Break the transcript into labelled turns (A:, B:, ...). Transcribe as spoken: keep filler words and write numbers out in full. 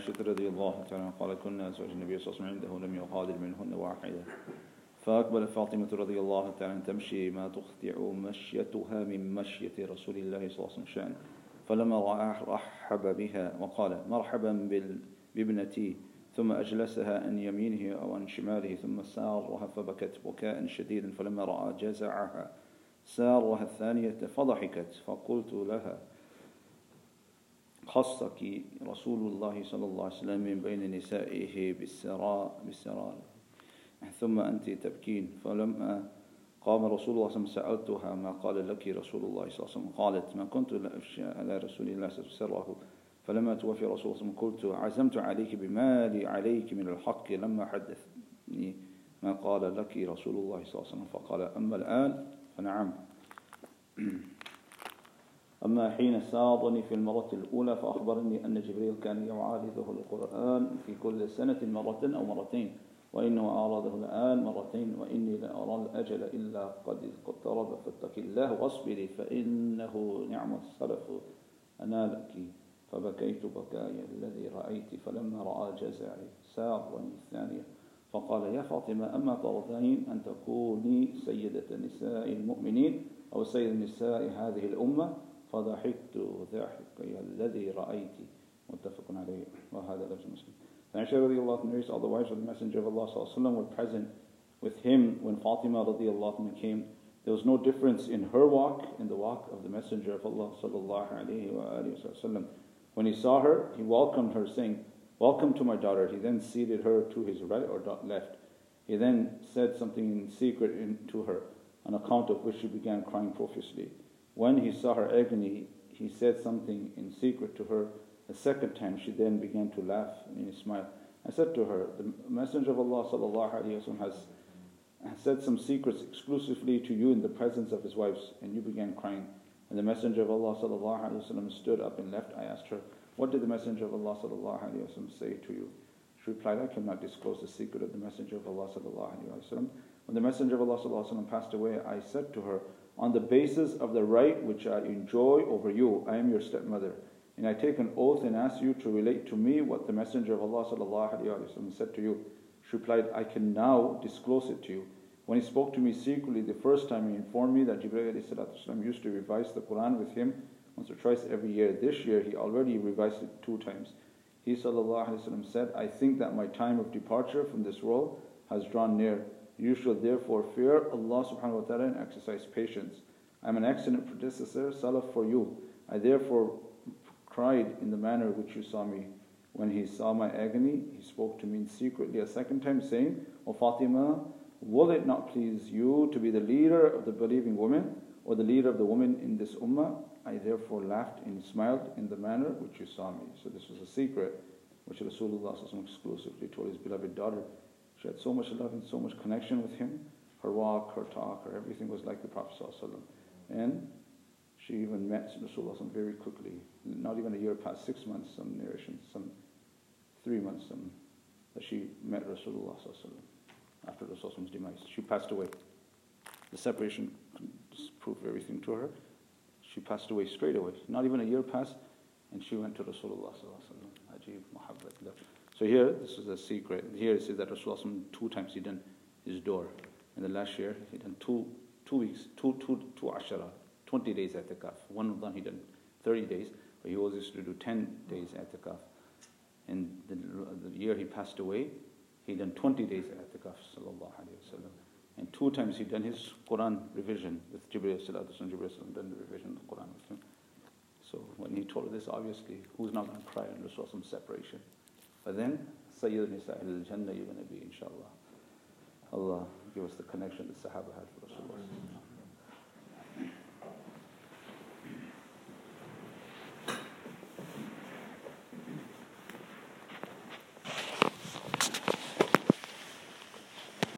A: عائشة رضي الله تعالى عنها قال كنا أزواج النبي صلى الله عليه وسلم عنده لم يغادر منهن واحدة فأقبلت فاطمة رضي الله تعالى عنها تمشي ما تخطئ مشيتها من مشية رسول الله صلى الله عليه وسلم فلما رأى رحب بها وقال مرحبا بابنتي ثم أجلسها عن يمينه أو عن شماله ثم سارها فبكت بكاء شديدا فلما رأى جزعها سارها الثانية فضحكت فقلت لها خصك رسول الله صلى الله عليه وسلم من بين نسائه بالسراء بالسرار ثم أنت تبكين فلما قام رسول الله صلى الله عليه وسلم سألتها ما قال لك رسول الله صلى الله عليه وسلم قالت ما كنت لأفشى على رسول الله صلى الله عليه وسلم فلما توفي رسول الله صلى الله عليه وسلم قلت عزمت عليك بمالي عليك من الحق لما حدثني ما قال لك رسول الله صلى الله عليه وسلم فقال أما الآن فنعم أما حين ساضني في المرة الأولى فأخبرني أن جبريل كان يعارضه القرآن في كل سنة مرة أو مرتين وإنه أعرضه الآن مرتين وإني لأرى الأجل إلا قد اقترب فاتق الله واصبري فإنه نعم السلف أنا لك فبكيت بكايا الذي رأيت فلما رأى جزعي ساغني الثانية فقال يا فاطمة أما ترضين أن تكوني سيدة نساء المؤمنين أو سيد نساء هذه الأمة فضحكت ضحكي الذي رأيت متفق عليه وهذا لفظ مسلم. And Aisha radiallahu anha, all the wives of the Messenger of Allah sallallahu alaihi wasallam were present with him when Fatima radiallahu anha came. There was no difference in her walk and the walk of the Messenger of Allah sallallahu alaihi wasallam. When he saw her, he welcomed her, saying, "Welcome to my daughter." He then seated her to his right or left. He then said something in secret in, to her, on account of which she began crying profusely. When he saw her agony, he said something in secret to her. The second time, she then began to laugh and he smiled. I said to her, the Messenger of Allah sallallahu alaihi wasallam has said some secrets exclusively to you in the presence of his wives, and you began crying. And the Messenger of Allah sallallahu alaihi wasallam stood up and left. I asked her, what did the Messenger of Allah sallallahu alaihi wasallam say to you? She replied, I cannot disclose the secret of the Messenger of Allah sallallahu alaihi wasallam. When the Messenger of Allah sallallahu alaihi wasallam passed away, I said to her, on the basis of the right which I enjoy over you, I am your stepmother. And I take an oath and ask you to relate to me what the Messenger of Allah sallallahu alaihi wasallam said to you. She replied, I can now disclose it to you. When he spoke to me secretly the first time, he informed me that Jibreel alayhi salatu wasallam used to revise the Quran with him once or twice every year. This year he already revised it two times. He sallallahu alaihi wasallam said, I think that my time of departure from this world has drawn near. You shall therefore fear Allah subhanahu wa ta'ala and exercise patience. I am an excellent predecessor, salaf for you. I therefore cried in the manner which you saw me. When he saw my agony, he spoke to me secretly a second time, saying, O Fatima, will it not please you to be the leader of the believing women, or the leader of the women in this ummah? I therefore laughed and smiled in the manner which you saw me. So this was a secret which Rasulullah exclusively told his beloved daughter. She had so much love and so much connection with him. Her walk, her talk, her everything was like the Prophet ﷺ. And she even met Rasulullah very quickly. Not even a year passed, six months, some narrations, some three months, some, that she met Rasulullah after Rasulullah's demise. She passed away. The separation proved everything to her. She passed away straight away. Not even a year passed, and she went to Rasulullah. Ajib, muhabbat, love. So here, this is a secret. Here it says that Rasulullah two times he done his door. In the last year, he done two two weeks, two two two ashara, twenty days i'tikaf. One of them he done thirty days, but he always used to do ten days i'tikaf. And the, the year he passed away, he done twenty days i'tikaf, sallallahu alayhi wa sallam. And two times he done his Quran revision with Jibreel sallallahu alayhi wa sallam, done the revision of the Quran with him. So when he told her this, obviously, who's not going to cry on Rasul's separation? But then, Sayyid Nisa al-Jannah you're going to be, inshallah. Allah give us the connection that Sahaba had.